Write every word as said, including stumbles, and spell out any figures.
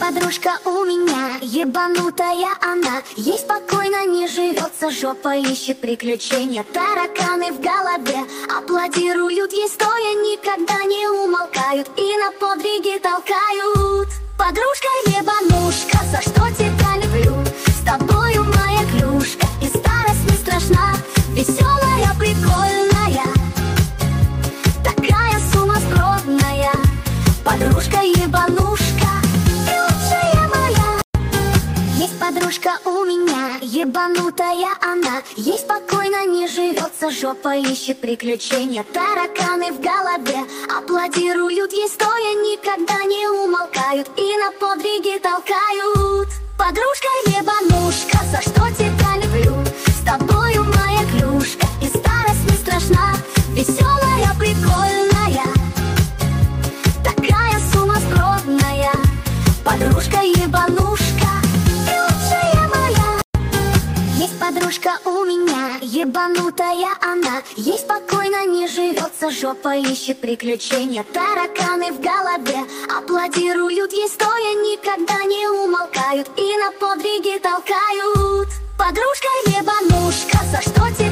подружка у меня, ебанутая она. Ей спокойно не живется, жопа ищет приключения. Тараканы в голове аплодируют ей стоя, никогда не умолкают и на подвиги толкают. Подружка ебанушка, за что тебя люблю? С тобою моя клюшка, и старость не страшна. Веселая, прикольная, такая сумасбродная. Подружка ебанушка, ты лучшая моя. Есть подружка у меня, ебанутая она. Ей спокойно не живется, жопа ищет приключения. Тараканы в голове аплодируют ей стоя, никогда не умолкают и на подвиги толкают. Подружка ебанушка, за что тебя люблю? С тобою моя клюшка, и старость не страшна. Веселая, прикольная, такая сумасбродная. Подружка ебанушка, ты лучшая моя. Есть подружка у меня, ебанутая она. Ей спокойно не живется, жопа ищет приключения. Тараканы в голове аплодируют ей стоя, никогда не умолкают и на подвиги толкают. Подружка ебанушка, за что тебе